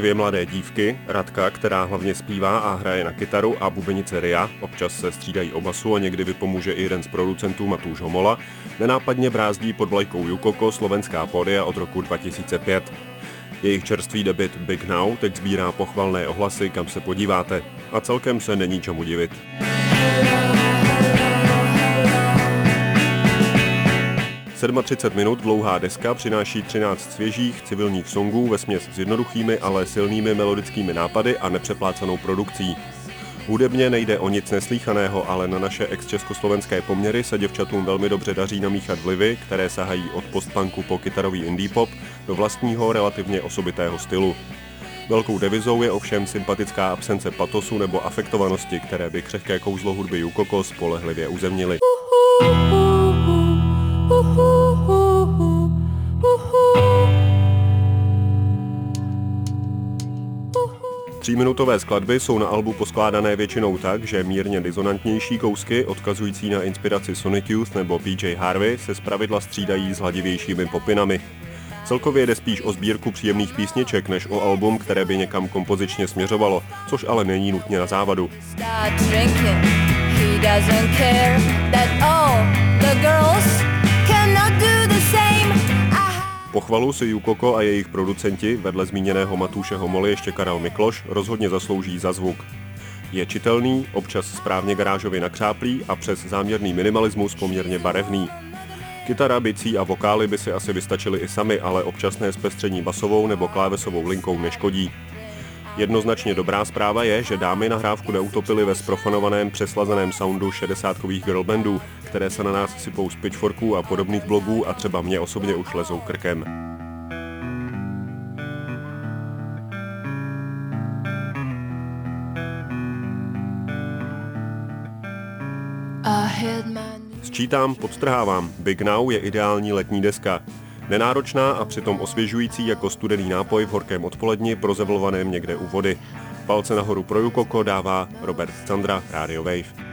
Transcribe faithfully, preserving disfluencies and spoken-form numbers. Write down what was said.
Dvě mladé dívky, Radka, která hlavně zpívá a hraje na kytaru, a bubenice Ria, občas se střídají o basu a někdy vypomůže i jeden z producentů Matúš Homola, nenápadně brázdí pod vlajkou Jukoko slovenská pódia od roku dva tisíce pět. Jejich čerstvý debut Big Now teď sbírá pochvalné ohlasy, kam se podíváte. A celkem se není čemu divit. třicet sedm minut dlouhá deska přináší třináct svěžích civilních songů vesměs s jednoduchými, ale silnými melodickými nápady a nepřeplácanou produkcí. Hudebně nejde o nic neslýchaného, ale na naše ex-československé poměry se děvčatům velmi dobře daří namíchat vlivy, které sahají od postpunku po kytarový indie pop do vlastního relativně osobitého stylu. Velkou devizou je ovšem sympatická absence patosu nebo afektovanosti, které by křehké kouzlo hudby Jukoko spolehlivě uzemnily. Tříminutové skladby jsou na albu poskládané většinou tak, že mírně disonantnější kousky, odkazující na inspiraci Sonic Youth nebo P J Harvey, se zpravidla střídají s hladivějšími popinami. Celkově jde spíš o sbírku příjemných písniček, než o album, které by někam kompozičně směřovalo, což ale není nutně na závadu. Pochvalu si Jukoko a jejich producenti, vedle zmíněného Matúše Homoly ještě Karel Mikloš, rozhodně zaslouží za zvuk. Je čitelný, občas správně garážově nakřáplý a přes záměrný minimalismus poměrně barevný. Kytara, bicí a vokály by si asi vystačily i sami, ale občasné zpestření basovou nebo klávesovou linkou neškodí. Jednoznačně dobrá zpráva je, že dámy nahrávku neutopily ve zprofanovaném přeslazeném soundu šedesátkových girlbandů, které se na nás sypou z Pitchforků a podobných blogů a třeba mě osobně už lezou krkem. Sčítám, podstrhávám, Big Now je ideální letní deska. Nenáročná a přitom osvěžující jako studený nápoj v horkém odpoledni prozevlovaném někde u vody. Palce nahoru pro Jukoko dává Robert Candra, Radio Wave.